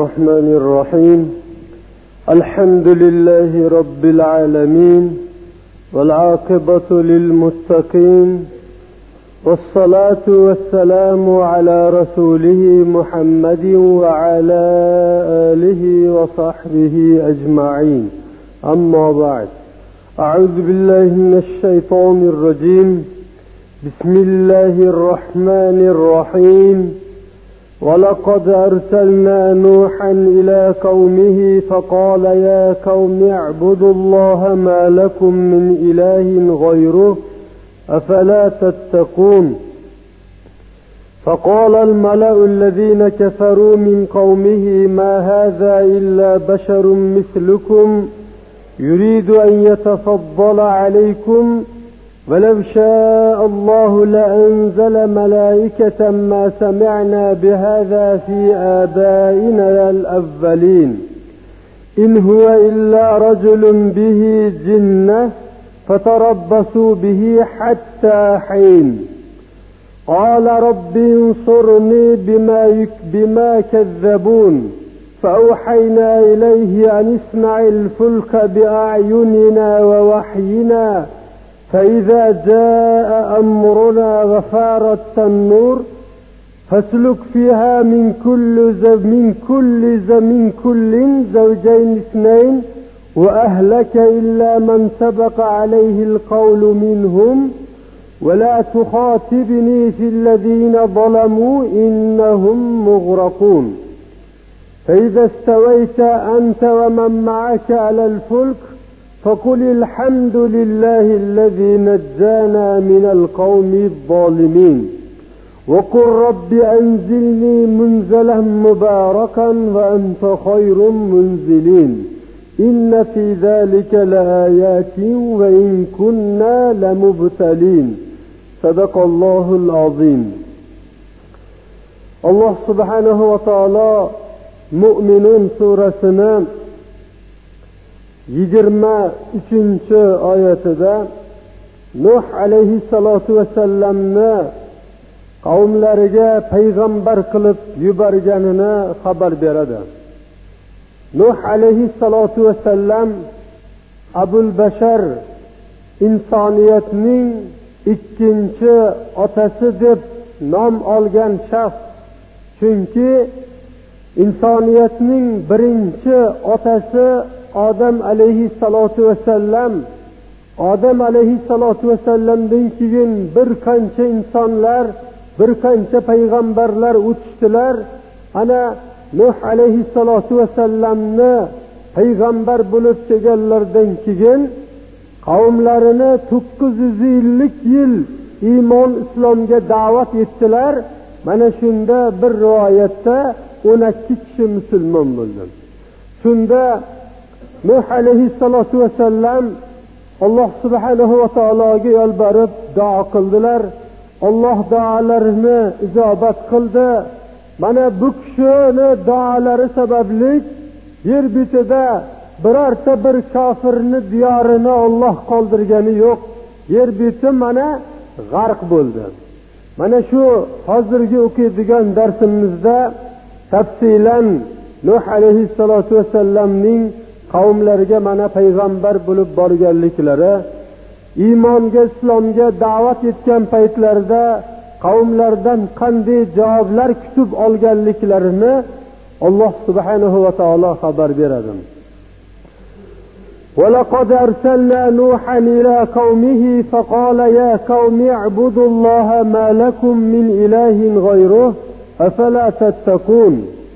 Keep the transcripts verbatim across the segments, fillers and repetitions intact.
الرحمن الرحيم. الحمد لله رب العالمين والعاقبة للمتقين والصلاة والسلام على رسوله محمد وعلى آله وصحبه أجمعين. أما بعد، أعوذ بالله من الشيطان الرجيم. بسم الله الرحمن الرحيم. ولقد أرسلنا نوحا إلى قومه فقال يا قوم اعبدوا الله ما لكم من إله غيره أفلا تتقون. فقال الملأ الذين كفروا من قومه ما هذا إلا بشر مثلكم يريد أن يتفضل عليكم ولو شاء الله لأنزل ملائكة ما سمعنا بهذا في آبائنا الأولين إن هو إلا رجل به جنة فتربصوا به حتى حين. قال رب انصرني بما, بما كذبون. فأوحينا إليه أن اصنع الفلك بأعيننا ووحينا فإذا جاء أمرنا وفار التنور فاسلك فيها من كل من كل من كل زوجين اثنين وأهلك إلا من سبق عليه القول منهم ولا تخاطبني في الذين ظلموا إنهم مغرقون. فإذا استويت أنت ومن معك على الفلك فقل الحمد لله الذي نجانا من القوم الظالمين وقل رب أنزلني منزلا مباركا وأنت خير منزلين إن في ذلك لآيات وإن كنا لمبتلين. صدق الله العظيم. الله سبحانه وتعالى Mü'minun surasini yigirma uchinchi oyatida Nuh alayhissalatu vassalamni qavmlariga payg'ambar qilib yuborganini xabar beradi. Nuh alayhissalatu vassalam Abul Bashar, insoniyatning ikkinchi otasi deb nom olgan shaxs. Chunki insoniyatning birinchi otasi Odam alayhissalatu vassalam, Odam alayhissalatu vassalamdan keyin bir qancha insonlar, bir qancha payg'ambarlar o'tishdilar. Ana Nuh alayhissalatu vassalamni payg'ambar bo'lib kelganlardan keyin qavmlarini to'qqiz yuz ellik yil iymon islomga da'vat etdilar. Mana shunda bir rivoyatda o'n ikki kishi musulmon bo'ldi. Shunda Nuh alayhissalatu vassalam Alloh subhanahu va taologa yolborib duo qildilar. Alloh duolarini ijobat qildi. Mana bu kishini duolari sababli yer betida birorta bir kofirni diyorini Alloh qoldirgani yo'q. Yer beti mana g'arq bo'ldi. Mana shu hozirgi o'qiydigan darsimizda tafsilan Nuh alayhissalatu vassalamning qavmlariga mana payg'ambar bo'lib borganliklari, iymonga, islomga da'vat etgan paytlarida qavmlardan qanday javoblar kutib olganliklarini Alloh subhanahu va taolo xabar beradi. وَلَقَدْ أَرْسَلْنَا نُوحًا إِلَى قَوْمِهِ فَقَالَ يَا قَوْمِ اعْبُدُوا اللَّهَ مَا لَكُمْ مِنْ إِلَٰهٍ غَيْرُهُ أَفَلَا تَتَّقُونَ.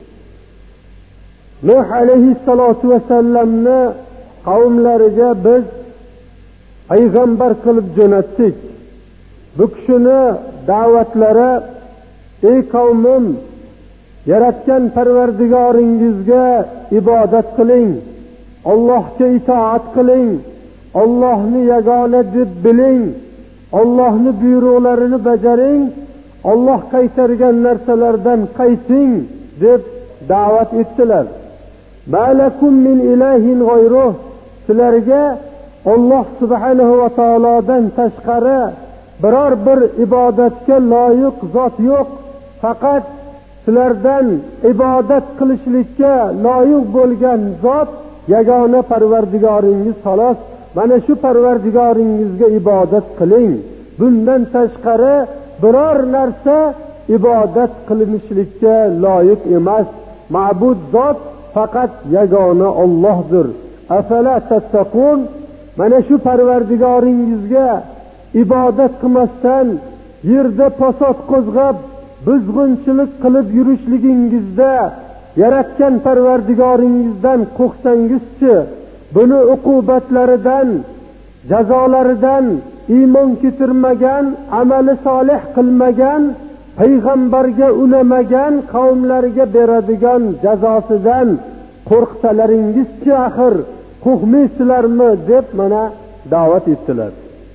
Nuh alayhissalatu vassalamni qavmlariga biz payg'ambar qilib jo'natdik. Bu kishini da'vatlari: ey qavmim, yaratgan Parvardigoringizga ibodat qiling, Allohga itoat qiling, Allohni yagona deb biling, Allohni buyruqlarini bajaring, Alloh qaytargan narsalardan qayting deb da'vat etdilar. Malakum min ilahin g'ayruh. Sizlarga Alloh subhanahu va taolodan tashqari biror bir ibodatga loyiq zot yo'q. Faqat sizlardan ibodat qilishlikka loyiq bo'lgan zot yagona Parvardigoringiz xolos. Mana shu Parvardigoringizga ibodat qiling. Bundan tashqari biror narsa ibodat qilinishlikka loyiq emas. Ma'bud zot faqat yagona Allohdir. Afala tattaqun? Mana shu Parvardigoringizga ibodat qilmasdan yerda fasod qo'zg'ab buzg'unchilik qilib yurishligingizda yaratgan Parvardigoringizdan qo'rqsangizchi, buni uqubatlaridan, jazolaridan iymon keltirmagan, amali solih qilmagan, payg'ambarga unamagan qavmlarga beradigan jazosidan qo'rqsalaringizchi axir qo'rqmaysizlarmi deb mana da'vat etdilar.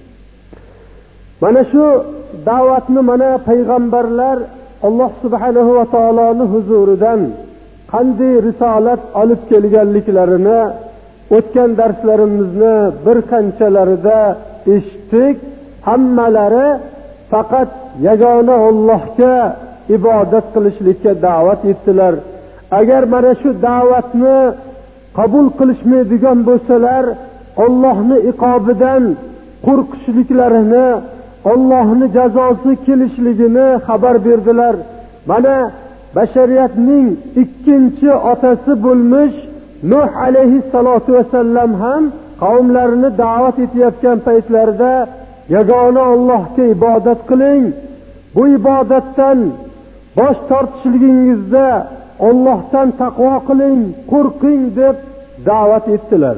Mana shu da'vatni mana payg'ambarlar Alloh subhanahu va taoloning huzuridan qanday risolat olib kelganliklarini o'tgan darslarimizni bir qanchalarida eshitdik. Hammalari faqat yagona Allohga ibodat qilishlikka da'vat etdilar. Agar mana shu da'vatni qabul qilishmaydigan bo'lsalar, Allohning iqobidan qo'rqishliklarini, Allohning jazosi kelishligini xabar berdilar. Mana bashariyatning ikkinchi otasi bo'lmish Nuh alayhissalatu vasallam ham qavmlarini da'vat etayotgan paytlarida yagona Allohga ibodat qiling, bu ibodatdan bosh tortishligingizda Allohdan taqvo qiling, qo'rqing deb da'vat etdilar.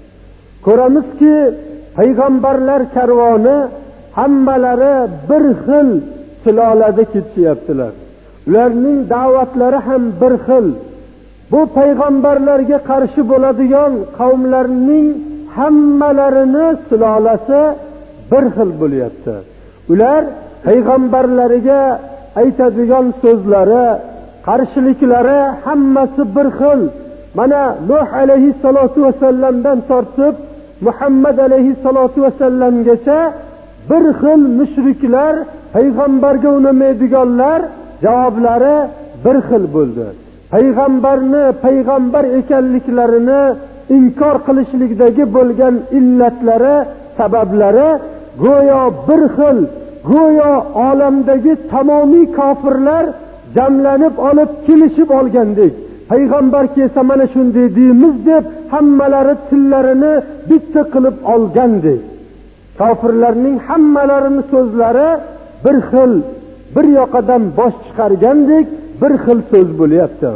Ko'ramizki, payg'ambarlar karvoni hammalari bir xil silolada ketishyaptilar. Ularning da'vatlari ham bir xil. Bu payg'ambarlarga qarshi bo'ladigan qavmlarning hammalarini silolasi bir xil bo'lyapti. Ular payg'ambarlariga aytadigan so'zlari, qarshiliklari hammasi bir xil. Mana Nuh alayhissalatu vasallamdan tortib Muhammad alayhissalatu vasallamgacha bir xil mushriklar, payg'ambarga unamaydiganlar javoblari bir xil bo'ldi. Payg'ambarni payg'ambar ekanliklarini inkor qilishlikdagi bo'lgan illatlari, sabablari go'yo bir xil. Go'yo olamdagi tamomiy kofirlar jamlanib olib kelishib olgandek. Payg'ambar kelsa mana shunday deymiz deb hammalari tillarini bitta qilib olgandek. Kofirlarning hammalarini so'zlari bir xil, bir yoqadan bosh chiqargandek bir xil so'z bo'lyapti.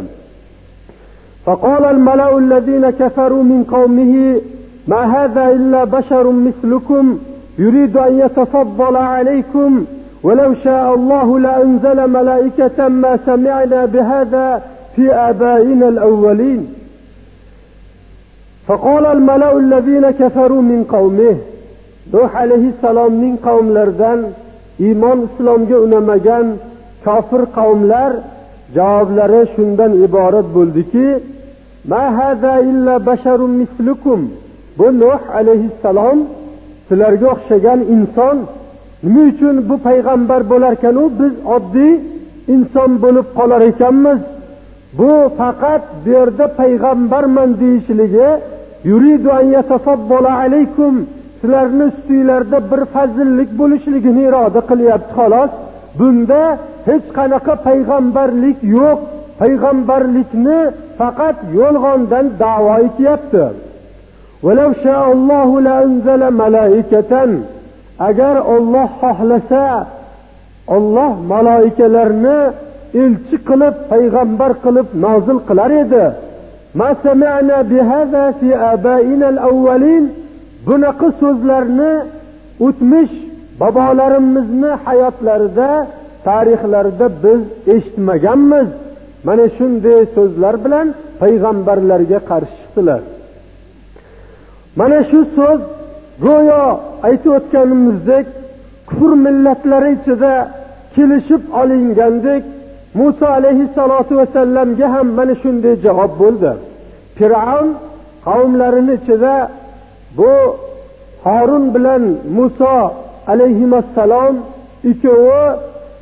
فقال الملأ الذين كفروا من قومه ما هذا إلا بشر مثلكم يريد أن يتفضل عليكم ولو شاء الله لأنزل ملائكة ما سمعنا بهذا في آبائنا الأولين. فقال الملأ الذين كفروا من قومه Nuh alayhissalomning qavmlaridan iymon islomga unamagan kofir qavmlar javoblari shundan iborat bo'ldiki, ma hada illa basharun mislukum. Bu Nuh alayhissalom sizlarga o'xshagan inson. Nima uchun bu payg'ambar bo'lar ekan, u biz oddiy inson bo'lib qolar ekanmiz? Bu faqat bu yerda payg'ambarman deyishligi, yuridu an yatafaddala alaykum, sizlarning ustinglarda bir fazillik bo'lishligini iroda qilyapti xolos. Bunda hech qanaqa payg'ambarlik yo'q. Payg'ambarlikni faqat yolg'ondan da'vo etyapti. Walau sha'allohu la anzala malaikatan. Agar Alloh xohlasa, Alloh malaikalarni elchi qilib, payg'ambar qilib nozil qilar edi. Ma sami'na bihadha fi abaina al-awwalin. Bunaqa so'zlarni o'tmish bobolarimizni hayotlarida, tarixlarida biz eshitmaganmiz. Mana shunday so'zlar bilan payg'ambarlarga qarshi chiqdilar. Mana shu so'z go'yo aytib o'tganimizdek kufr millatlari ichida kelishib olingandek, Musa alayhissalatu vasallamga ham mana shunday javob bo'ldi. Fir'aun qavmlarining ichida bu Harun bilan Musa alayhissalom ikkovi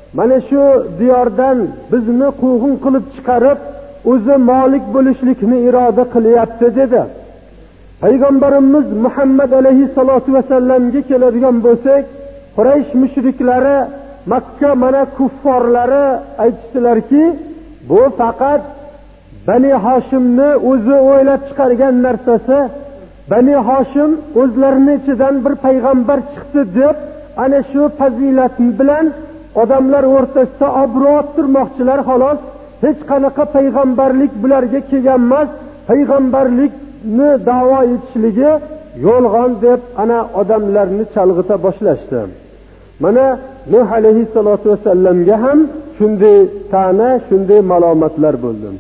mana shu diyordan bizni quvg'in qilib chiqarib o'zi molik bo'lishlikni iroda qilyapti dedi. Payg'ambarimiz Muhammad alayhissalatu vasallamga keladigan bo'lsak, Quraysh mushriklari, Makka mana kufforlari aytdilarki, bu faqat Bani Hoshimni o'zi o'ylab chiqargan narsasi, Bani Hoshim o'zlarining ichidan bir payg'ambar chiqdi deb ana shu fazilat bilan odamlar o'rtasida obro' orttirmoqchilar xolos. Hech qanaqa payg'ambarlik bularga kelgan emas, payg'ambarlikni da'vo etishligi yolg'on deb ana odamlarni chalg'ita boshlashdi. Mana Nuh alayhissalatu vasallamga ham shunday ta'na, shunday malomatlar bo'ldi.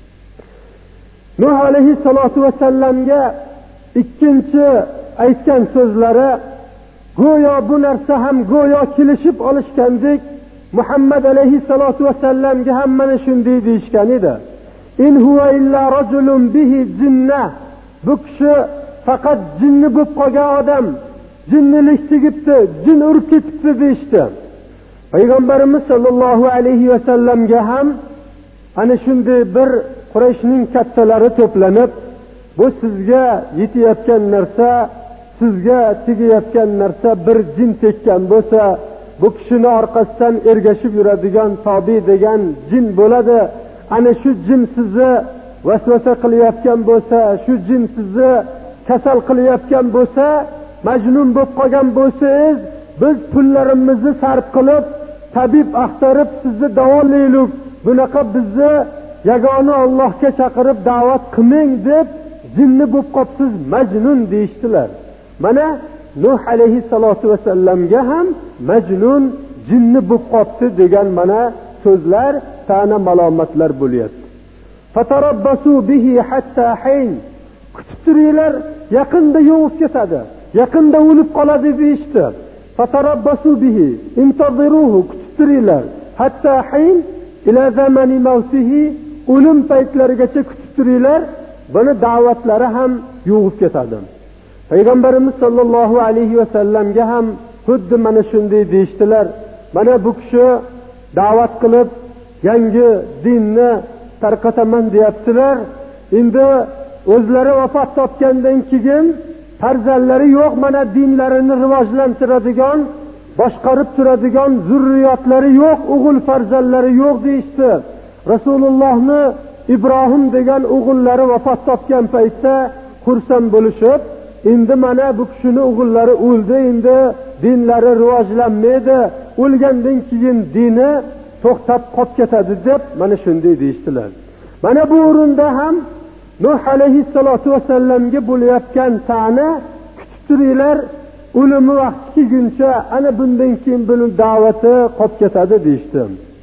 Nuh alayhissalatu vasallamga ikkinchi aytgan so'zlari go'yo bu narsa ham go'yo kelishib olishgandek, Muhammad alayhissalatu vasallamga ham mana shunday deyishgan edi. In huwa illa rajulun bihi jinna. Bu kishi faqat jinni bo'lib qolgan odam, jinnilik tegibdi, jin urkitibdi deyishdi. Payg'ambarimiz sollallohu alayhi vasallamga ham ana shunday bir Qurayshning kattalari to'planib, bu sizga yetayotgan narsa, sizga tegayotgan narsa bir jin tekkan bo'lsa, bu kishini orqasidan ergashib yuradigan tobi degan jin bo'ladi. Ana shu jin sizni vasvasa qilayotgan bo'lsa, shu jin sizni kasal qilayotgan bo'lsa, majnun bo'lib qolgan bo'lsangiz, biz pullarimizni sarf qilib, tabib axtarib sizni davolaylik. Bunaqa bizni yagona Allohga chaqirib da'vat qilmang deb jinni bo'lib qopsiz, majnun deyishdilar. Mana Nuh alayhissalatu vasallamga ham majnun, jinni bo'lib qopti degan mana so'zlar, ta'na malomatlar bo'lyapti. Fatarabbasu bihi hatta hayn. Kutib turinglar, yaqinda yo'q ketadi, yaqinda o'lib qoladi deyishdi. Fatarabbasu bihi intaziruhu, kutib turinglar, hatta hayn ila zamani mavtihi, o'lim paytlarigacha kutib turinglar. Buni da'vatlari ham yo'q ketadi. Payg'ambarimiz sollallohu alayhi vasallamga ham xuddi mana shunday deyishdilar. Mana bu kishi da'vat qilib yangi dinni tarqataman deyaptilar. Endi o'zlari vafot topgandan keyin farzandlari yo'q, mana dinlarini rivojlantiradigan, boshqarib turadigan zurriyotlari yo'q, o'g'il farzandlari yo'q deyishdi. Rasulullohni Ibrohim degan o'g'illari vafot topgan paytda xursand bo'lishib, endi mana bu kishini o'g'illari o'ldi, endi dinlari rivojlanmaydi, o'lgandan keyin dini to'xtab qolib ketadi deb mana shunday deyishdilar. Mana bu o'rinda ham Nuh alayhissalatu vasallamga bo'layotgan ta'na, kutib turinglar, o'limi vaqti kelguncha ana bundan keyin buni da'vati qolib ketadi deyishdi.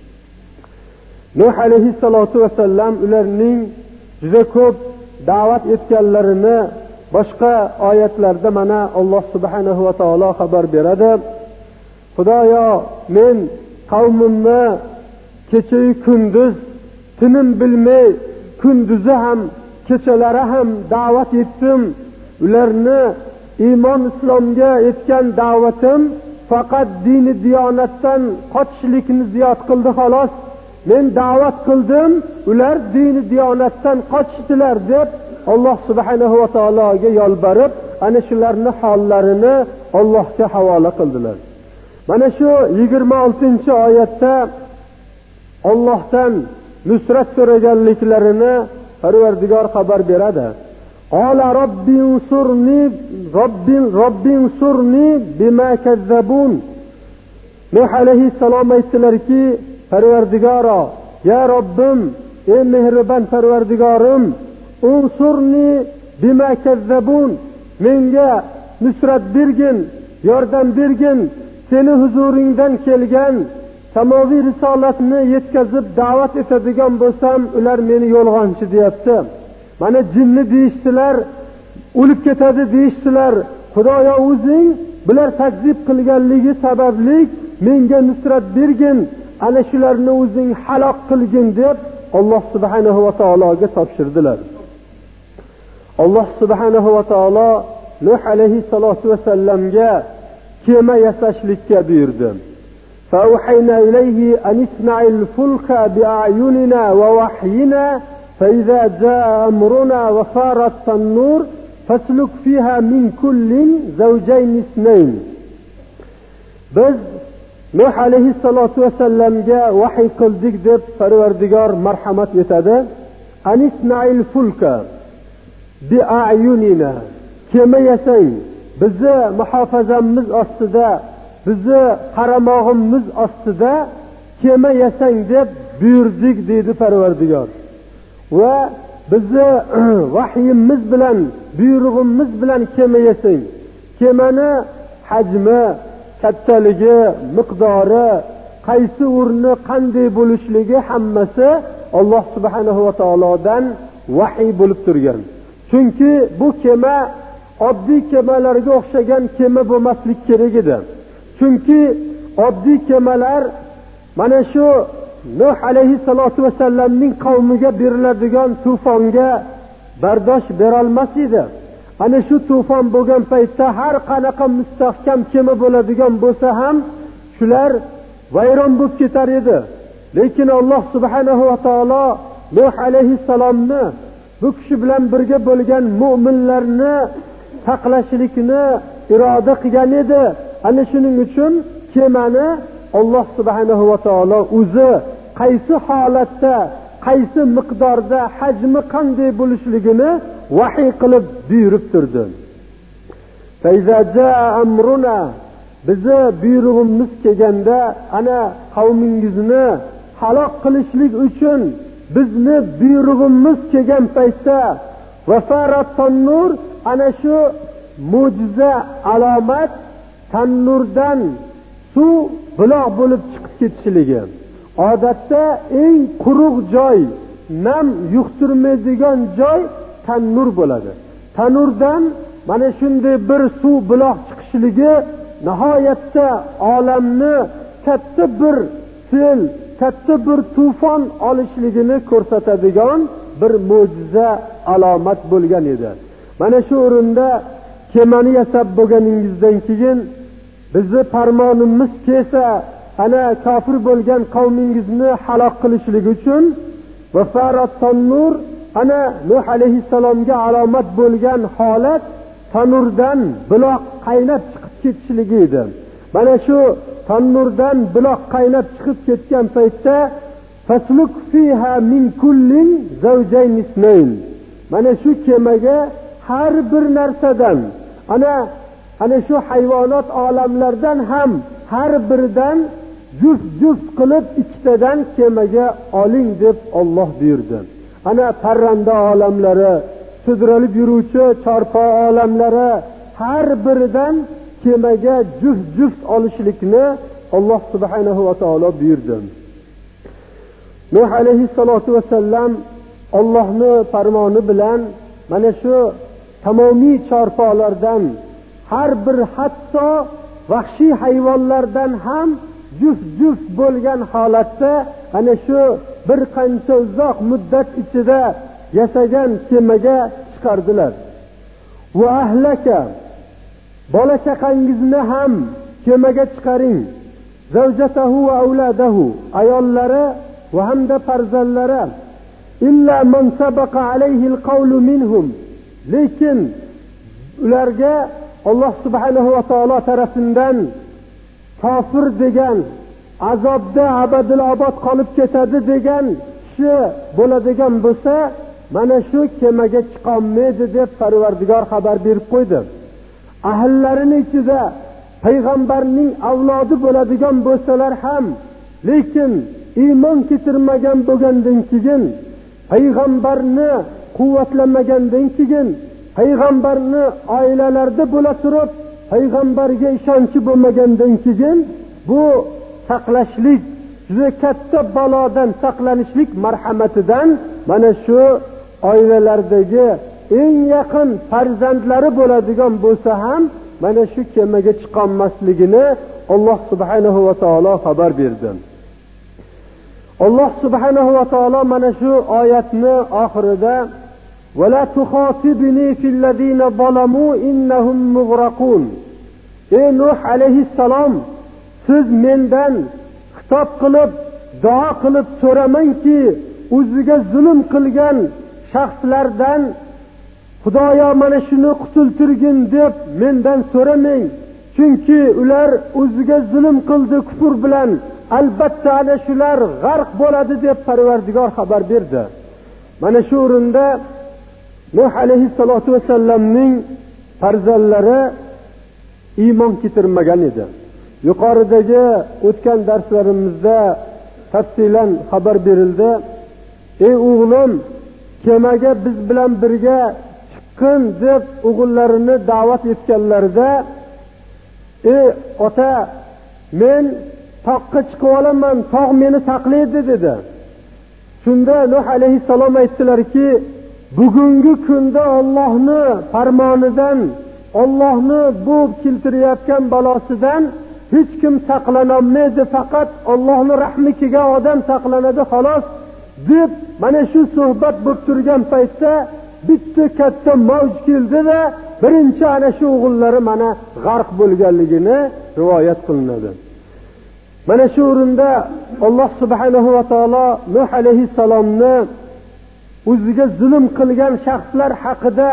Nuh alayhissalatu vasallam ularning juda ko'p da'vat etganlarini boshqa oyatlarda mana Alloh subhanahu va taolo xabar beradi. Xudoyo, men qavmimni kecha-yu kunduz tinim bilmay, kunduzi ham kechalari ham da'vat etdim. Ularni iymon islomga etgan da'vatim faqat dini diyonatdan qochishlikni ziyod qildi xolos. Men da'vat qildim, ular dini diyonatdan qochishdilar deb Alloh subhanahu va taologa yolborib, ana shularni hollarini Allohga havola qildilar. Mana shu yigirma oltinchi oyatda Allohdan nusrat so'raganliklarini Parvardigor xabar beradi. Qala robbi unsurni robbi robbi unsurni bima kazzabun. Nuh alayhissalom aytdilarki, Parvardigoro, ya Robbim, ey mehribon Parvardigorim, unsurni bima kazzabun, menga nusrat bergin, yordam bergin. Seni huzuringdan kelgan samoviy risolatni yetkazib da'vat etadigan bo'lsam, ular meni yolg'onchi deyapti. Mana jinni deyishdilar, o'lib ketadi deyishdilar. Xudoyo, o'zing bular takzib qilganligi sababli menga nusrat bergin, ana shularni o'zing halok qilgin deb Alloh subhanahu va taologa topshirdilar. Alloh subhanahu va taolo Nuh alayhi salatu vasallamga kema yasashlikka buyurdi. فأوحينا إليه أن اصنع الفلك بأعيننا ووحينا فإذا جاء أمرنا وفارت النور فاسلك فيها من كل زوجين اثنين. biz Nuh alayhissalatu vasallamga vahiy qildik deb Parvardigor marhamat etadi. Anisna'il fulka bi a'yunina, kema yasang bizni muhofazamiz ostida, bizni qaramog'imiz ostida kema yasang deb buyurdik deydi Parvardigor. Va bizni vahyimiz bilan, buyrug'imiz bilan kema yasang. Kemani hajmi, kattaligi, miqdori, qaysi o'rni qanday bo'lishligi hammasi Alloh subhanahu va taolodan vahiy bo'lib turgan. Chunki bu kema oddiy kemalarga o'xshagan kema bo'lmaslik kerak edi. Chunki oddiy kemalar mana shu Nuh alayhissalatu vasallamning qavmiga beriladigan tufonga bardosh bera olmas edi. Ana shu tufon bo'lgan paytda har qanaqa mustahkam kema bo'ladigan bo'lsa ham shular vayron bo'lib ketar edi. Lekin Alloh subhanahu va taolo Nuh alayhissalomni bu kishi bilan birga bo'lgan mu'minlarni saqlashlikni iroda qilgan edi. Ana shuning uchun kemani Alloh subhanahu va taolo o'zi qaysi holatda, qaysi miqdorda, hajmi qanday bo'lishligini vahiy qilib buyurib turdi. Faiza jaa amruna, bizi buyrug'imiz kelganda ana qavmingizni halok qilishlik uchun bizni buyrug'imiz kelgan paytda vafarat tannur, ana shu mo'jiza alomat tannurdan suv buloq bo'lib chiqib ketishligi. Odatda eng quruq joy, nam yuqtirmaydigan joy tanur bo'ladi. Tanurdan mana shunday bir suv buloq chiqishligi nihoyatda olamni katta bir sel, katta bir tufon olishligini ko'rsatadigan bir mo'jiza alomat bo'lgan edi. Mana shu o'rinda kemani yasab bo'lganingizdan keyin bizni farmonimiz kelsa, ana kofir bo'lgan qavmingizni halok qilishlik uchun vafarat tannur, ana Nuh alayhissalomga alomat bo'lgan holat tanurdan buloq qaynab chiqib ketishligi edi. Mana shu tanurdan buloq qaynab chiqib ketgan paytda fasluk fiha min kullin zawjayn isnayn, mana shu kemaga har bir narsadan, ana ana shu hayvonot olamlaridan ham har biridan juft juft qilib ikkitadan kemaga oling deb Alloh buyurdi. Ana parranda olamlari, sudralib yuruvchi chorpa olamlari har biridan kemaga juft juft olishlikni Alloh subhanahu va taolo buyurdi. Nuh alayhissalatu vasallam Allohning farmoni bilan mana shu tamomiy chorpalardan, har bir hatto vahshiy hayvonlardan ham juft juft bo'lgan holatda ana shu bir qancha uzoq muddat ichida yasagan kemaga chiqardilar. Va ahlaka, bola chaqangizni ham kemaga chiqaring. Zawjatahu va auladahu, ayollari va hamda farzandlari. Illa man sabaqa alayhi alqawlu minhum, lekin ularga Alloh subhanahu va taolo tarafidan kofir degan, azobda abadil abad qolib ketadi degan kishi bo'ladigan bo'lsa, mana shu kemaga chiqolmaydi deb Parvardigor xabar berib qo'ydi. Ahllarining ichida payg'ambarning avlodi bo'ladigan bo'lsalar ham, lekin iymon keltirmagan bo'lgandan keyin, payg'ambarni quvvatlamagandan keyin, payg'ambarni oilalarida bo'la turib payg'ambarga ishonchi bo'lmagandan keyin bu saqlashlik, juda katta balodan saqlanishlik marhamatidan mana shu oilalardagi eng yaqin farzandlari bo'ladigan bo'lsa ham mana shu kemaga chiqolmasligini Alloh subhanahu va taolo xabar berdi. Alloh subhanahu va taolo mana shu oyatni oxirida وَلَا تُخَاطِبْنِي فِي الَّذِينَ ظَلَمُوا إِنَّهُمْ مُغْرَقُونَ. Ey Nuh alayhissalom, siz mendan xitob qilib duo qilib so'ramanki, o'ziga zulm qilgan shaxslardan Xudoyo mana shuni qutultirgin deb mendan so'ramang, chunki ular o'ziga zulm qildi kufr bilan, albatta ana shular g'arq bo'ladi deb Parvardigor xabar berdi. Mana shu o'rinda Nuh alayhissalatu vasallamning farzandlari iymon keltirmagan edi. Yuqoridagi o'tgan darslarimizda tafsilan xabar berildi. Ey o'g'lim, kemaga biz bilan birga chiqqin deb o'g'illarini da'vat etganlarida, ey ota, men toqqa chiqib olaman, tog' meni saqlaydi dedi. Shunda Nuh alayhissalom aytdilarki, bugungi kunda Allohning farmonidan, Allohning bu keltirayotgan balosidan hech kim saqlanolmaydi, faqat Allohning rahmi kelgan odam saqlanadi xolos deb mana shu suhbat bo'lib turgan paytda bitta katta mavj keldi-da, birinchi ana shu o'g'illari mana g'arq bo'lganligini rivoyat qilinadi. Mana shu o'rinda Alloh subhanahu va taolo Nuh alayhissalomni o'ziga zulm qilgan shaxslar haqida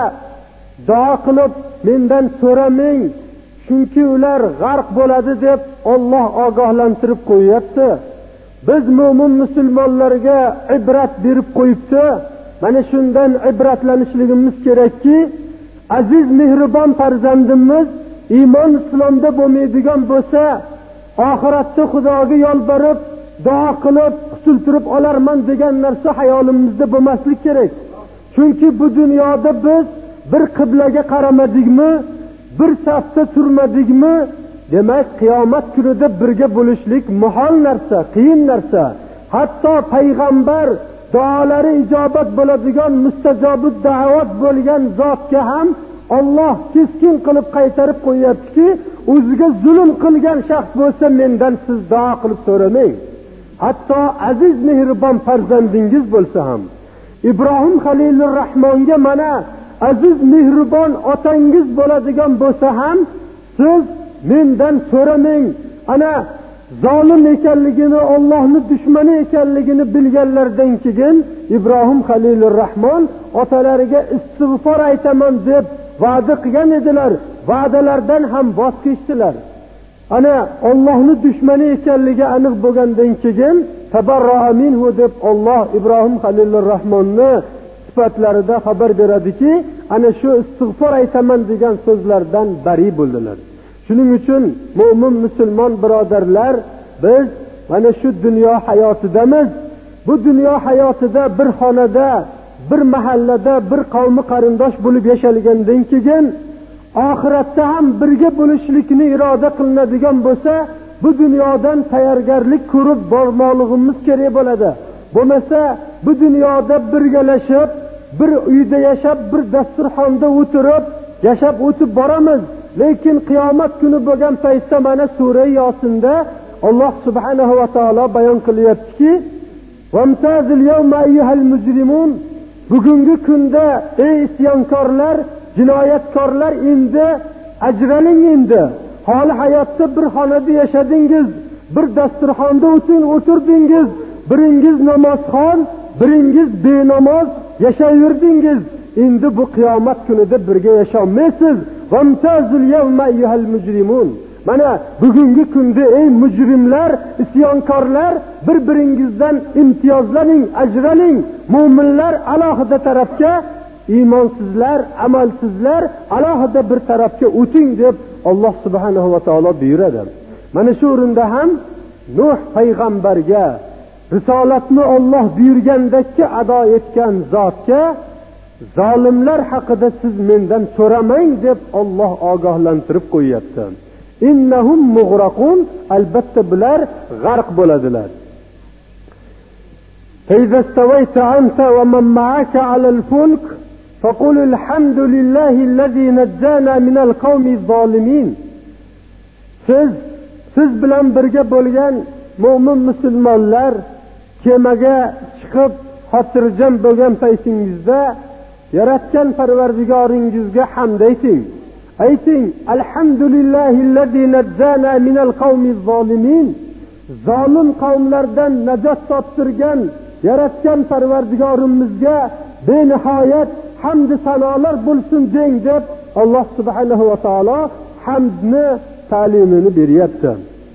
duo qilib mendan so'ramang, chunki ular g'arq bo'ladi deb Alloh ogohlantirib qo'yapti. Biz mo'min musulmonlarga ibrat berib qo'yibdi. Mana shundan ibratlanishligimiz kerakki, aziz mehribon farzandimiz iymon islomda bo'lmaydigan bo'lsa, oxiratda Xudoga yolborib, duo qilib qutultirib olarman degan narsa hayolimizda bo'lmaslik kerak. Chunki bu dunyoda biz bir qiblaga qaramadikmi, bir safda turmadikmi, demak qiyomat kunida birga bo'lishlik muhol narsa, qiyin narsa. Hatto payg'ambar duolari ijobat bo'ladigan mustajobut da'vat bo'lgan zotga ham Alloh keskin qilib qaytarib qo'yaptiki, o'ziga zulm qilgan shaxs bo'lsa mendan siz duo qilib so'ramang. Hatto aziz mehribon farzandingiz bo'lsa ham, Ibrohim Xalilur Rahmonga mana aziz mehribon otangiz bo'ladigan bo'lsa ham siz mendan so'ramang. Ana zolim ekanligini, Allohning dushmani ekanligini bilganlardan keyin Ibrohim Xalilur Rahmon otalariga istig'for aytaman deb va'da qilgan edilar. Va'dalardan ham voz kechdilar. Ana Allohning dushmani ekanligi aniq bo'lgandan keyin tabarra'a minhu deb Alloh Ibrohim Xalilur Rahmonni sifatlarida xabar beradiki, ana shu istig'for aytaman degan so'zlardan bari bo'ldilar. Shuning uchun mo'min musulmon birodarlar, biz mana shu dunyo hayotidamiz. Bu dunyo hayotida bir xonada, bir mahallada, bir qavmi qarindosh bo'lib yashalgandan keyin oxiratda ham birga bo'lishlikni iroda qilinadigan bo'lsa, bu dunyodan tayyorgarlik ko'rib bormoqligimiz kerak bo'ladi. Bo'lmasa bu dunyoda birgalashib, bir uyda yashab, bir dasturxonda o'tirib yashab o'tib boramiz. Lekin qiyomat kuni bo'lgan paytda mana sura Yosinda Alloh subhanahu va taolo bayon qilyaptiki, "Vamtazil yawma ayyuhal mujrimun", bugungi kunda ey isyonkorlar, jinoyatkorlar endi ajraling endi. Holi hayotda bir xonada yashadingiz, bir dasturxonda o'tin o'tirdingiz, biringiz namozxon, biringiz benamoz yashayverdingiz. Endi bu qiyomat kunida birga yasholmaysiz. Vamtazil yawma ayyuhal mujrimun. Mana bugungi kunda ey mujrimlar, isyonkorlar, bir-biringizdan imtiyozlaning, ajraling. Mu'minlar alohida tarafga, iymonsizlar, amalsizlar alohida bir tarafga o'ting deb Alloh subhanahu va taolo buyuradi. Mana shu o'rinda ham Nuh payg'ambarga risolatni Alloh buyurgandekki ado etgan zotga zolimlar haqida siz mendan so'ramang deb Alloh ogohlantirib qo'yapti. Innahum mughraqun, albatta bular g'arq bo'ladilar. فإذا استويت أنت ومن معك على الفلك فقل الحمد لله الذي نجانا من القوم الظالمين. Siz siz bilan birga bo'lgan mu'min musulmonlar kemaga chiqib xotirjam bo'lgan paytingizda yaratgan Parvardigoringizga hamd ayting. Ayting, alhamdulillahillazi najjana minal qawmiz zolimin. zolim qavmlardan najot toptirgan yaratgan Parvardigorimizga benihoyat hamd sanolar bo'lsin deng deb Alloh subhanahu va taolo hamdni ta'limini beryapti.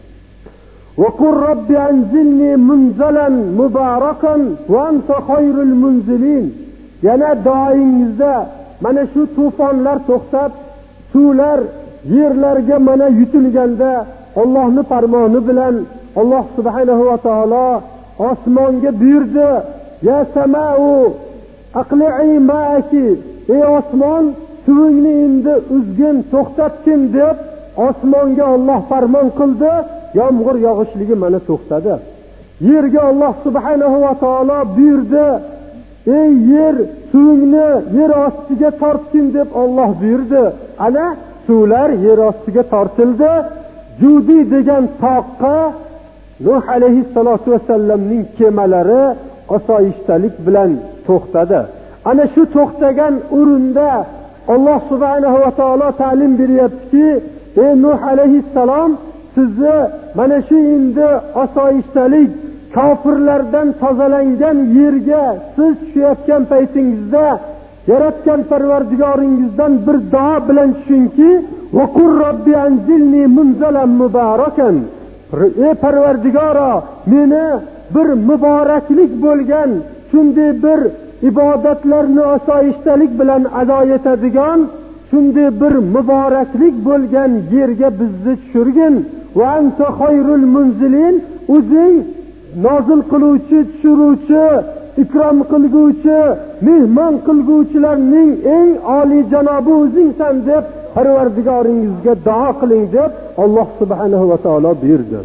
Va qur robbi anzilni munzalan mubarakan va anta khayrul munzilin. Yana duoingizda mana shu to'fonlar to'xtab, suvlar yerlarga mana yutilganda Allohning farmoni bilan Alloh subhanahu va taolo osmonga buyurdi: "Ya samau aqli'i ma'aki", ey osmon, suvingni endi uzgin, to'xtatgin deb osmonga Alloh farmon qildi. Yomg'ir yog'ishligi mana to'xtadi. Yerga Alloh subhanahu va taolo buyurdi: "Ey yer, suvingni yer ostiga tortgin" deb Alloh buyurdi. Ana suvlar yer ostiga tortildi. Judi degan toqqa Nuh alayhissalatu vasallamning kemalari osoyishtalik bilan to'xtadi. Ana shu to'xtagan o'rinda Alloh subhanahu va taolo ta'lim beryaptiki: "Ey Nuh alayhissalom, sizni mana shu endi osoyishtalik kofirlardan tozalangan yerga siz tushayotgan paytingizda yaratgan Parvardigoringizdan bir duo bilan tushunki: va qur robbi anzilni munzalan mubarakan", ey Parvardigoro, meni bir muboraklik bo'lgan, shunday bir ibodatlarni osoyishtalik bilan ado etadigan, shunday bir muboraklik bo'lgan yerga bizni tushirgin. Va anta khayrul munzilin, o'zing nozil qiluvchi, tushiruvchi, ikrom qilguvchi, mehmon qilguvchilarning eng oliy janobi o'zingsan deb Parvardigoringizga duo qiling deb Alloh subhanahu va taolo buyurdi.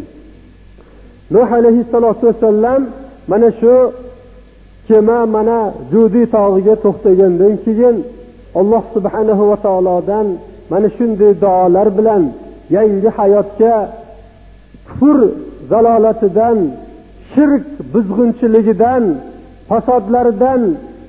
Nuh alayhissalatu vasallam mana shu kema mana Judi tog'iga to'xtagandan keyin Alloh subhanahu va taolodan mana shunday duolar bilan yangi hayotga, kufr zalolatidan, shirk buzg'unchiligidan, fasodlardan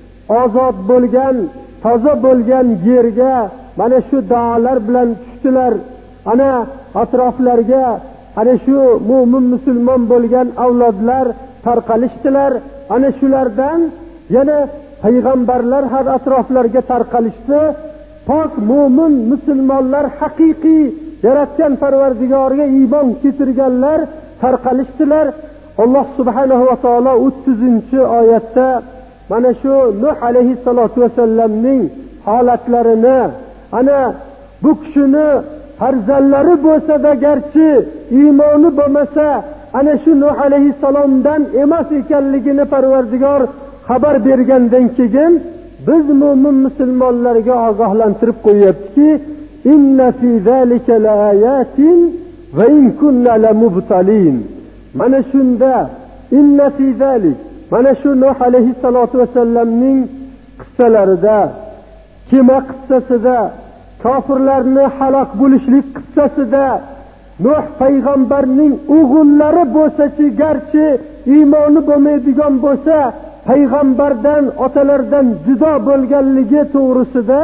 ozod bo'lgan, toza bo'lgan yerga mana shu duolar bilan tushdilar. Ana atroflarga ana shu mu'min musulmon bo'lgan avlodlar tarqalishdilar. Ana shulardan yana payg'ambarlar har atroflarga tarqalishdi. Pok mu'min musulmonlar, haqiqiy yaratgan Parvardigorga iymon keltirganlar tarqalishdilar. Alloh subhanahu va taolo o'ttizinchi oyatda mana shu Nuh alayhissalatu vasallamning holatlarini, ana bu kishini farzandlari bo'lsa-da garchi iymoni bo'lmasa, ana shu Nuh alayhissalomdan emas ekanligini Parvardigor xabar bergandan keyin biz mu'min musulmonlarga ogohlantirib qo'yaptiki: "Inna fi zalika laayatin va in kunna lamubtalin." Mana shunda inna fi zalik, mana shu Nuh alayhissalatu vasallamning qissalarida, kema qissasida, kofirlarni halok bo'lishlik qissasida, Nuh payg'ambarning o'g'illari bo'lsa-chi, garchi iymoni bo'lmaydigan bo'lsa, payg'ambardan, otalardan judo bo'lganligi to'g'risida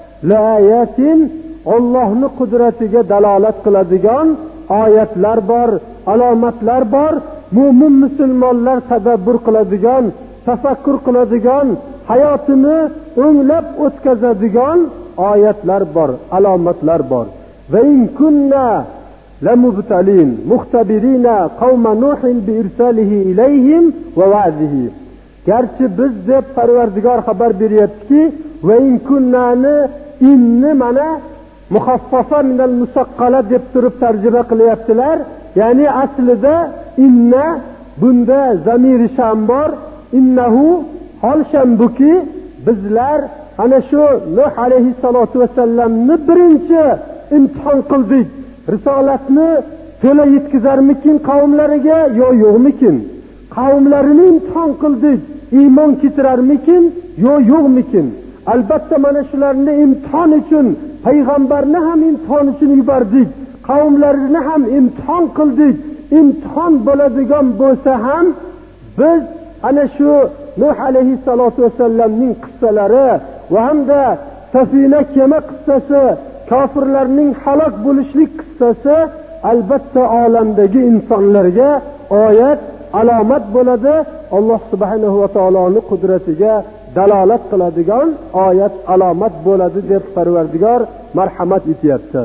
laayatin, Allohning qudratiga dalolat qiladigan oyatlar bor, alomatlar bor. Mu'min musulmonlar tadabbur qiladigan, tafakkur qiladigan, hayotini o'nglab o'tkazadigan oyatlar bor, alomatlar bor. Va in kunna lamubtalin muxtabirina qawma nuhin bi irsalihi ilayhim va va'zihi. Garchi biz deb Parvardigor xabar beryaptiki, va in kunnani inni mana muxaffafa minal musaqqala deb turib tarjima qilyaptilar. Ya'ni aslida inna, bunda zamiri sham bor, innahu hol shambuki, bizlar ana shu Nuh alayhissalatu vasallamni birinchi imtihon qildik. Risolatni to'la yetkazarmikin qavmlariga yo yo'qmikin? Qavmlarini imtihon qildik. Iymon keltirarmikin yo yo'qmikin? Albatta mana shularni imtihon uchun payg'ambarni ham imtihon uchun yubordik. Qavmlarini ham imtihon qildik. Imtihon bo'ladigan bo'lsa ham biz ana shu Nuh alayhissalatu vasallamning qissalari va hamda Safina kema qissasi, kofirlarning halok bo'lishlik qissasi albatta olamdagi insonlarga oyat, alomat bo'ladi. Alloh subhanahu va taoloning qudratiga dalolat qiladigan oyat, alomat bo'ladi deb Parvardigor marhamat etyapti.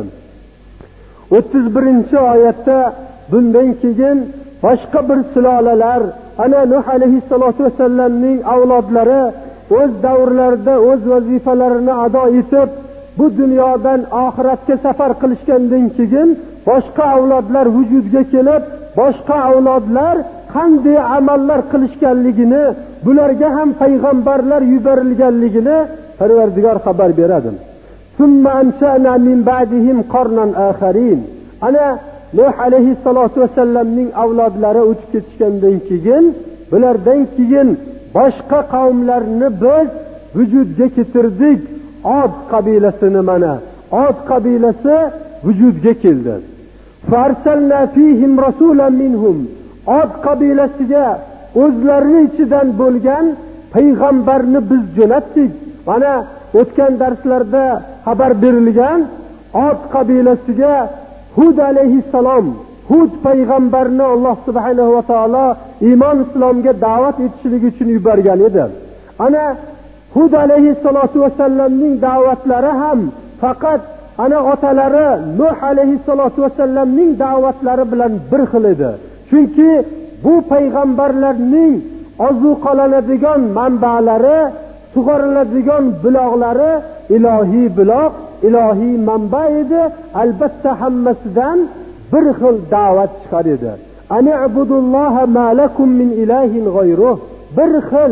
o'ttiz birinchi oyatda bundan keyin boshqa bir silolalar, ana Nuh alayhissalatu vasallamning avlodlari o'z davrlarida o'z vazifalarini ado etib, bu dunyodan oxiratga safar qilishgandan keyin boshqa avlodlar vujudga kelib, boshqa avlodlar qanday amallar qilishganligini, bularga ham payg'ambarlar yuborilganligini Parvardigor xabar beradi. Summa ansha'na min ba'dihim qarnan akharin. Ana Nuh alayhissalatu vasallamning avlodlari o'tib ketishgandan keyin, bulardan keyin boshqa qavmlarni biz vujudga keltirdik. Od qabilasini mana Od qabilasi vujudga keldi. Farsalna fihim rasulan minhum. Od qabilasiga o'zlarining ichidan bo'lgan payg'ambarni biz jo'natdik. Mana o'tgan darslarda xabar berilgan Od qabilasiga Hud alayhissalom, Hud payg'ambarni Alloh subhanahu va taolo iymon islomga da'vat etishlik uchun yuborgan edi. Ana Hud alayhissalatu vasallamning da'vatlari ham faqat ana otalari Nuh alayhissalatu vasallamning da'vatlari bilan bir xil edi. Chunki bu payg'ambarlarning ozuqalanadigan manbalari, sug'oriladigan buloqlari ilohiy buloq, ilohiy manba edi. Albatta hammasidan bir xil da'vat chiqar edi. Ani'budulloha ma lakum min ilahin g'ayruh. Bir xil: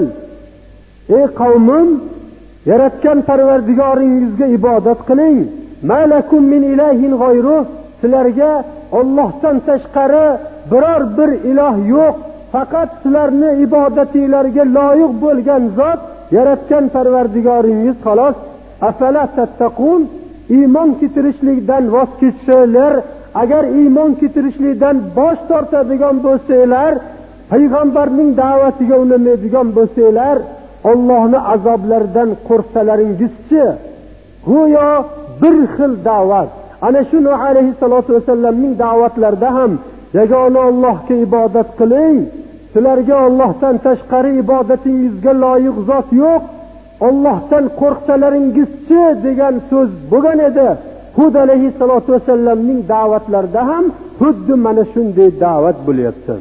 ey qavmim, yaratgan Parvardigoringizga ibodat qiling. Ma lakum min ilahin g'ayruh. Sizlarga Allohdan tashqari biror bir iloh yo'q. Faqat sizlarni ibodatingizga loyiq bo'lgan zot yaratgan Parvardigoringiz xolos. Afala tattaqun. Iymon keltirishlikdan voz kechsanglar, agar iymon keltirishlikdan bosh tortadigan bo'lsanglar, payg'ambarning da'vatiga unamaydigan bo'lsanglar, Allohning azoblaridan qo'rqsalaringizchi, go'yo bir xil da'vat. Ana shu Nuh alayhissalatu vasallamning da'vatlarida ham yagona Allohga ibodat qiling, sizlarga Allohdan tashqari ibodatingizga loyiq zot yo'q, Allohdan qo'rqsalaringizchi degan so'z bo'lgan edi. Hud alayhissalatu vasallamning da'vatlarida ham xuddi mana shunday da'vat bo'lyapti.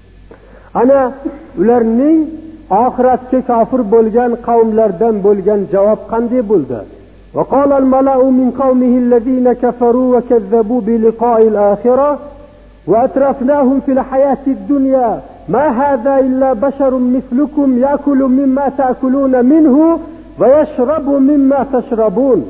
Ana ularning oxiratga kofir bo'lgan qavmlardan bo'lgan javob qanday bo'ldi? وقال الملأ من قومه الذين كفروا وكذبوا بلقاء الآخرة وأترفناهم في الحياة الدنيا ما هذا إلا بشر مثلكم يأكل مما تأكلون منه ويشرب مما تشربون.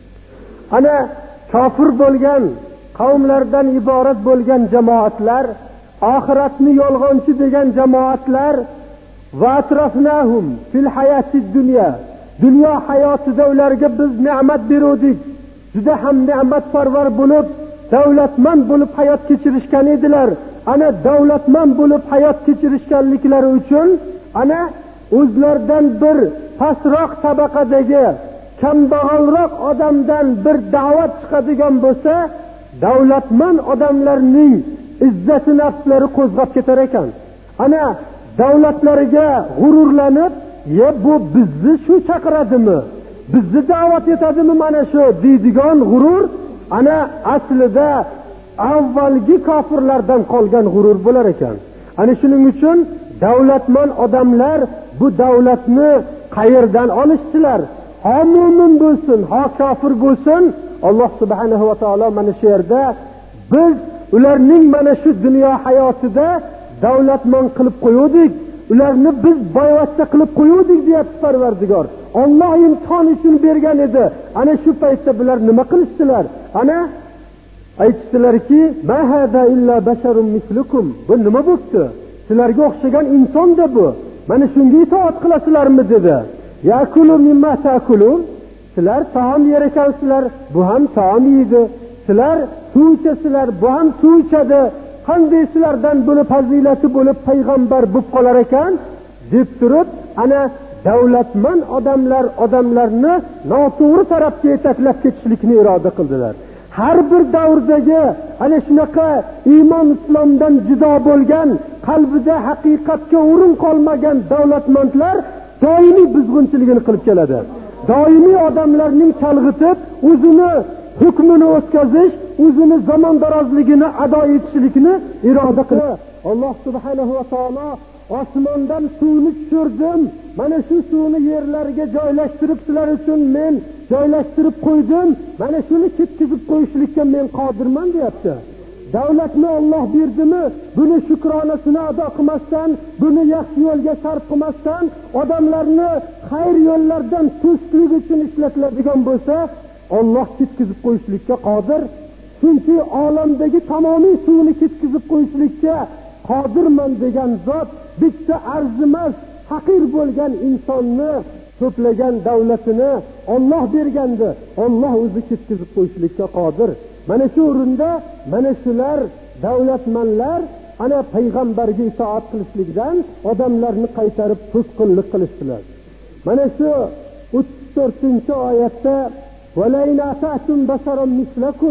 أنا kofir bo'lgan qavmlardan iborat bo'lgan jamoatlar, oxiratni yolg'onchi degan jamoatlar, va atrafnahum fil hayatid dunya, dunyo hayotida ularga biz ne'mat berdik, juda ham ne'matparvar bo'lib, davlatmand bo'lib hayot kechirishgan edilar. Ana davlatmand bo'lib hayot kechirishganliklari uchun ana o'zlaridan bir pastroq tabaqadagi kambag'alroq odamdan bir da'vat chiqadigan bo'lsa, davlatmand odamlarning izzati nafslari qo'zg'ab ketar ekan. Ana davlatlariga g'ururlanib, "Ye bu bizni shu chaqiradimi? Bizni da'vat etadimi mana shu?" deydigan g'urur ana aslida avvalgi kofirlardan qolgan g'urur bo'lar ekan. Ana shuning uchun davlatmand odamlar bu davlatni qayerdan olishdilar? Ha mo'min bo'lsin, ha kofir bo'lsin, Alloh subhanahu va taolo mana shu yerda biz ularning mana shu dunyo hayotida davlatmand qilib qo'ydik, ularni biz boyvachcha qilib qo'ydik deyapti Parvardigor. Alloh imtihon uchun bergan edi. Ana shu paytda bular nima qilishdilar? Ana aytdilarki, "Ma hada illa basharun mislukum." Bu nima bo'pti? Sizlarga o'xshagan inson-da bu. Mana shunga itoat qilasizlarmi dedi. "Yakulu mimma ta'kulun." Sizlar taom yer ekansizlar, bu ham taom yeydi. Sizlar suv ichasizlar, bu ham suv ichadi. Qanday sizlardan bo'lib fazilati bo'lib payg'ambar bo'lib qolar ekan deb turib, ana davlatmand odamlar odamlarni noto'g'ri tarafga yetaklab ketishlikni iroda qildilar. har bir davrdagi ana shunaqa iymon islomdan judo bo'lgan, qalbida haqiqatga o'rin qolmagan davlatmandlar doimiy buzg'unchiligini qilib keladi. Doimiy odamlarning chalg'itib, o'zini hukmini o'tkazish, o'zini zamondarozligini ado etishlikni iroda qiladi. Alloh subhanahu va taolo osmondan suvni tushirdim, mana shu suvni yerlarga joylashtirib sizlar uchun men joylashtirib qo'ydim, mana shuni ketkizib qo'yishlikka men qodirman deyapti. Davlatni Alloh berdimi, buni shukronasini ado qilmasdan, buni yaxshi yo'lga sarf qilmasdan, odamlarni xayr yo'llardan to'sishlik uchun ishlatiladigan bo'lsa, Alloh ketkizib qo'yishlikka qodir. Chunki olamdagi tamomiy suvni ketkizib qo'yishlikka qodirman degan zot bitta arzimas, faqir bo'lgan insonni to'plagan davlatini Alloh bergandi. Alloh o'zi ketkizib qo'yishlikka qodir. Mana shu o'rinda mana shular davlatmanlar ana payg'ambarga itoat qilishlikdan odamlarni qaytarib to'sqinlik qilishdilar. Mana shu o'ttiz to'rtinchi oyatda "Valayna ta'tum basaram mislakum"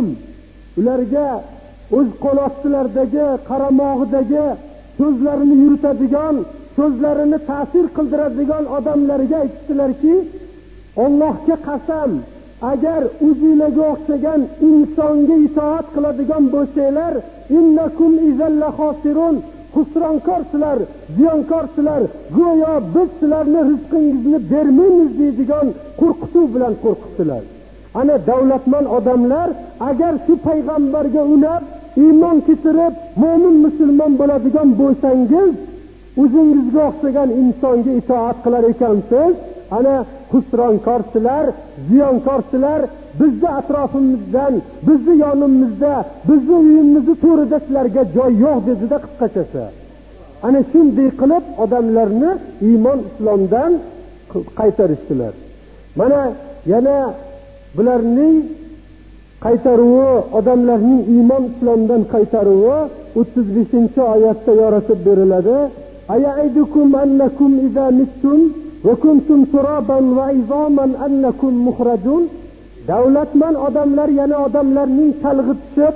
ularga o'z qo'lotchilardagi, qaramog'idagi so'zlarini yuritadigan, so'zlarini ta'sir qildiradigan odamlarga aytdilarki, Allohga qasam, agar o'zingizga o'xshagan insonga itoat qiladigan bo'lsanglar, innakum izalla xosirun, xusronkorsizlar, ziyonkorsizlar, go'yo biz sizlarni rizqingizni bermaymiz deydigan qo'rqituv bilan qo'rqitdilar. Ana davlatman odamlar agar shu payg'ambarga unab iymon keltirib mo'min musulmon bo'ladigan bo'lsangiz, o'zingizga o'xshagan insonga itoat qilar ekansiz, ana xusronkorsizlar, ziyonkorsizlar, bizni atrofimizdan, bizni yonimizda, bizni uyimizni to'rida sizlarga joy yo'q dedi-da qisqachasi. Ana shunday qilib odamlarni iymon islomdan qaytarishdilar. Mana yana bularning qaytaruvi, odamlarning iymon islomdan qaytaruvi o'ttiz beshinchi oyatda yoritib beriladi. Ayaidukum annakum idza mittum va kuntum turaban va izoman annakum mukhrajun. Davlatman odamlar yana odamlarning chalg'itishib,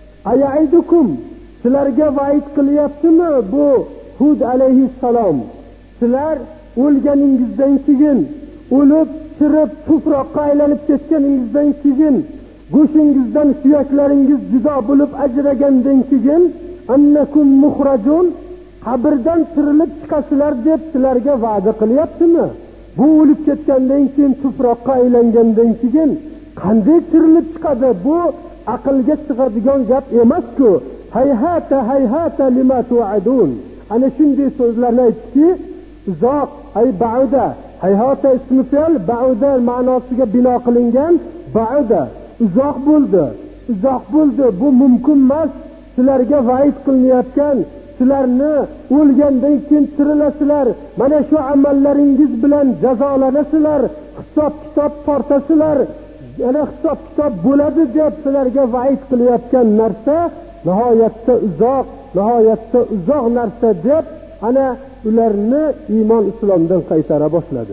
ayaidukum sizlarga va'id qilyaptimi bu Hud alayhissalom? Sizlar o'lganingizdan keyin, o'lib chirib tuproqqa aylanib ketganingizdan keyin, go'shingizdan suyaklaringiz judo bo'lib ajragandan keyin annakum mukhrajun, qabrdan tirilib chiqasizlar deb sizlarga va'da qilyaptimi? Bu o'lib ketgandan keyin, tuproqqa aylangandan keyin qanday tirilib chiqadi? Bu aqlga sig'adigan gap emas-ku. Hayhata hayhata lima tu'adun. Ana shunday so'zlarni aytdiki, uzoq, ay ba'uda, hayhata ismi fe'l, ba'uda ma'nosiga bino qilingan, ba'uda uzoq bo'ldi, uzoq bo'ldi, bu mumkin emas. Sizlarga va'id qilinayotgan, sizlarni o'lgandan keyin tirilasizlar, mana shu amallaringiz bilan jazolanasizlar, hisob kitob tortasizlar, yana hisob kitob bo'ladi deb sizlarga va'id qilayotgan narsa nihoyatda uzoq, nihoyatda uzoq narsa deb ana ularni iymon islomdan qaytara boshladi.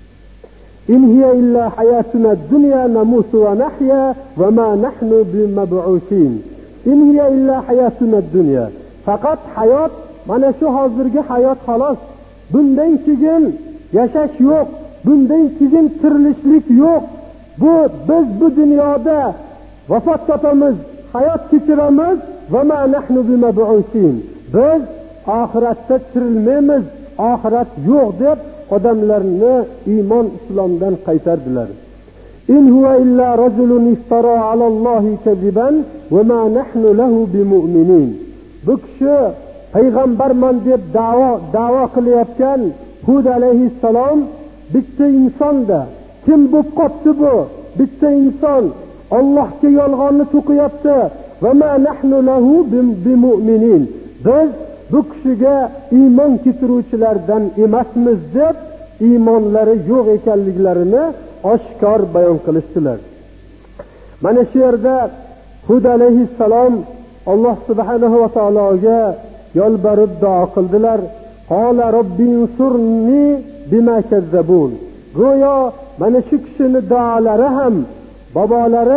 In hiya illa hayatuna dunya namutu va nahya va ma nahnu bimab'usin. In hiya illa hayatuna dunya. Faqat hayot, mana shu hozirgi hayot xolos. Bundan keyin yashash yo'q, bundan keyin tirilishlik yo'q. Bu biz bu dunyoda vafot topamiz, hayot kechiramiz va ma nahnu bimab'usin. Biz oxiratda tirilmaymiz, oxirat yo'q deb odamlarni iymon islomdan qaytardilar. In huwa illa rajulun iftara ala Allohi kadiban va ma nahnu lahu bimu'minin. Bu kishi payg'ambarman deb da'vo da'vo qilayotgan Hud alayhissalom bitta insonda. Kim bu qopti bu? Bitta inson Allohga yolg'onni to'qiyapti. Va ma nahnu lahu bimu'minin. Biz bu kishiga iymon keltiruvchilardan emasmiz deb iymonlari yo'q ekanliklarini oshkor bayon qilishdilar. Mana shu yerda Hud alayhissalom Alloh subhanahu va taologa yolborib duo qildilar. Qala robbinsurni bima kazzabun. Go'yo mana shu kishining duolari ham bobolari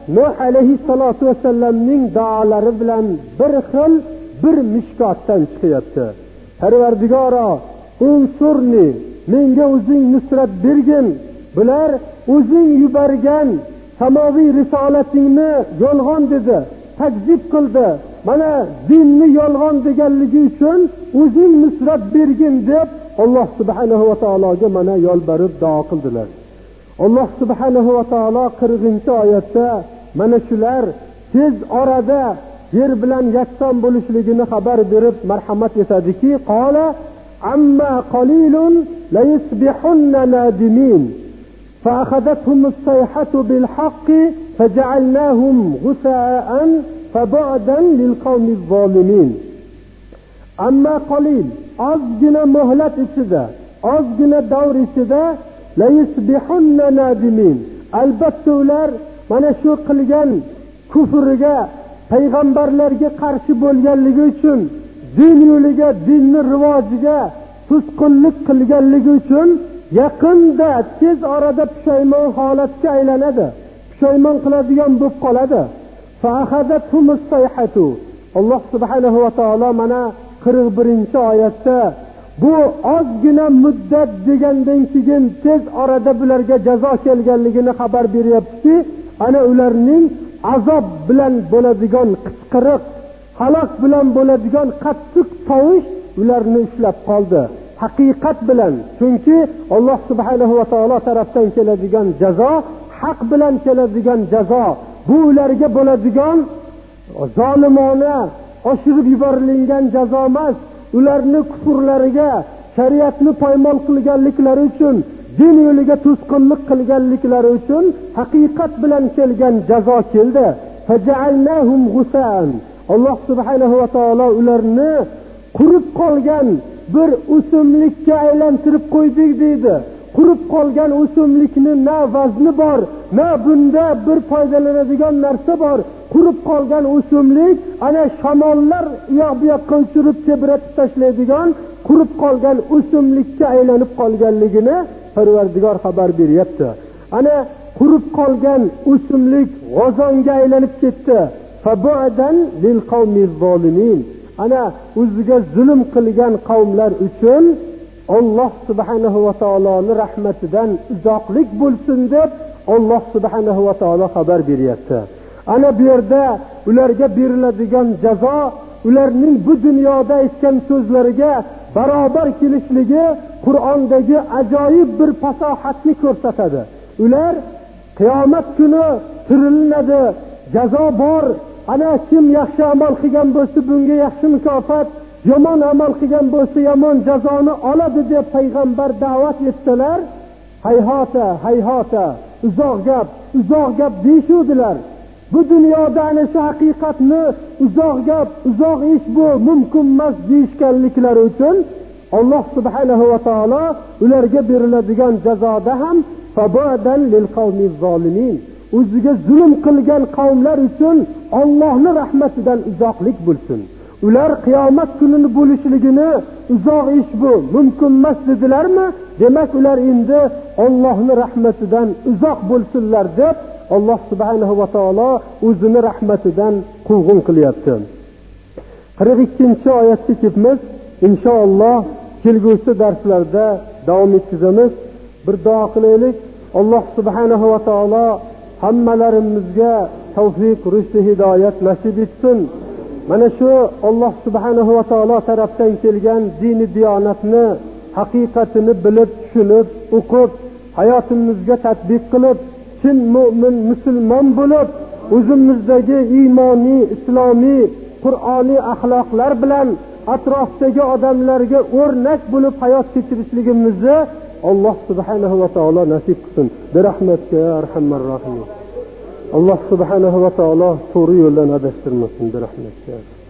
Nuh alayhissalatu vassalamning duolari bilan bir xil bir mishkotdan chiqyapti. Parvardigoro, unsurni, menga o'zing nusrat bergin. Bular o'zing yuborgan samoviy risolatingni yolg'on dedi, takzib qildi. Mana dinni yolg'on deganligi uchun o'zing nusrat bergin deb Alloh subhanahu va taologa mana yolborib duo qildilar. Alloh subhanahu va taolo qirqinchi oyatda mana shular tez orada yer bilan yakson bo'lishligini xabar berib marhamat etadiki, qala amma qalilun la yusbihunna nadimin فأخذتهم الصيحة بالحق فجعلناهم غثاء فبعدا للقوم الظالمين. أما قليل azgina muhlat ichida, azgina davr ichida la yusbihunna nadimin, albatta ular mana shu qilgan kufriga, payg'ambarlarga qarshi bo'lganligi uchun, din yo'liga, dinni rivojiga to'sqinlik qilganligi uchun yaqinda tez orada pushaymon holatga aylanadi, pushaymon qiladigan bo'lib qoladi. Fa akhadathum as-sayhatu. Alloh subhanahu va taolo mana qirq birinchi oyatda bu ozgina muddat degandan keyin tez orada bularga jazo kelganligini xabar beryaptiki, ana ularning azob bilan bo'ladigan qichqiriq, halok bilan bo'ladigan qattiq tovush ularni ushlab qoldi. Haqiqat bilan, chunki Alloh subhanahu va taolo tarafdan keladigan jazo haq bilan keladigan jazo. Bu ularga bo'ladigan zolimona oshirib yuborilgan jazo emas. Ularni kufrlariga, shariatni poymol qilganliklari uchun, din yo'liga to'sqinlik qilganliklari uchun haqiqat bilan kelgan jazo keldi. Faja'alnahum ghusaan. Alloh subhanahu va taolo ularni qurib qolgan bir o'simlikka aylantirib qo'ydik deydi. Qurib qolgan o'simlikni na vazni bor, na bunda bir foydalanadigan narsa bor. Qurib qolgan o'simlik ana shamollar yoq bu yoqqa uchirib tebratib tashlaydigan qurib qolgan o'simlikka aylanib qolganligini Parvardigor xabar beryapti. Ana qurib qolgan o'simlik g'ozonga aylanib ketdi. Fabu'dan lil qawmiz zolimin. Ana o'ziga zulm qilgan qavmlar uchun Alloh subhanahu va taoloning rahmatidan uzoqlik bo'lsin deb Alloh subhanahu va taolo xabar beryapti. Ana bu yerda ularga beriladigan jazo ularning bu dunyoda aytgan so'zlariga barobar kelishligi Qur'ondagi ajoyib bir fasohatni ko'rsatadi. Ular qiyomat kuni tirilinadi, jazo bor. Ana kim yaxshi amal qilgan bo'lsa bunga yaxshi mukofot, yomon amal qilgan bo'lsa yomon jazoni oladi deb payg'ambar da'vat etsalar, hayhota, hayhota, uzoq gap, uzoq gap deyishuvdilar. Bu dunyoda ana shu haqiqatni uzoq gap, uzoq ish bu mumkin emas deyishganliklari uchun Alloh subhanahu va taolo ularga beriladigan jazoda ham fabodan lil qawmiz zolimin, o'ziga zulm qilgan qavmlar uchun Allohning rahmatidan uzoqlik bo'lsin. Ular qiyomat kunini bo'lishligini uzoq ish bu mumkin emas dedilarmi? Demak ular endi Allohning rahmatidan uzoq bo'lsinlar deb Alloh subhanahu va taolo o'zini rahmatidan quvg'in qilyapti. qirq ikkinchi oyatga kelamiz. Inshaalloh kelgusi darslarda davom ettiramiz. Bir duo qilaylik. Alloh subhanahu va taolo hammalarimizga tavfiq, rushd, hidoyat nasib etsin. Mana shu Alloh subhanahu va taolo tarafdan kelgan dini diyonatni haqiqatini bilib, tushunib, o'qib, hayotimizga tatbiq qilib, chin mu'min, musulmon bo'lib, o'zimizdagi iymoniy, islomiy, qur'oniy axloqlar bilan atrofdagi odamlarga o'rnak bo'lib hayot kechirishligimizni Alloh subhanahu va taolo nasib qilsin. Bi rahmatika ya arhamar rohim. Alloh subhanahu va taolo to'g'ri yo'ldan adashtirmasin. Bi rahmatika.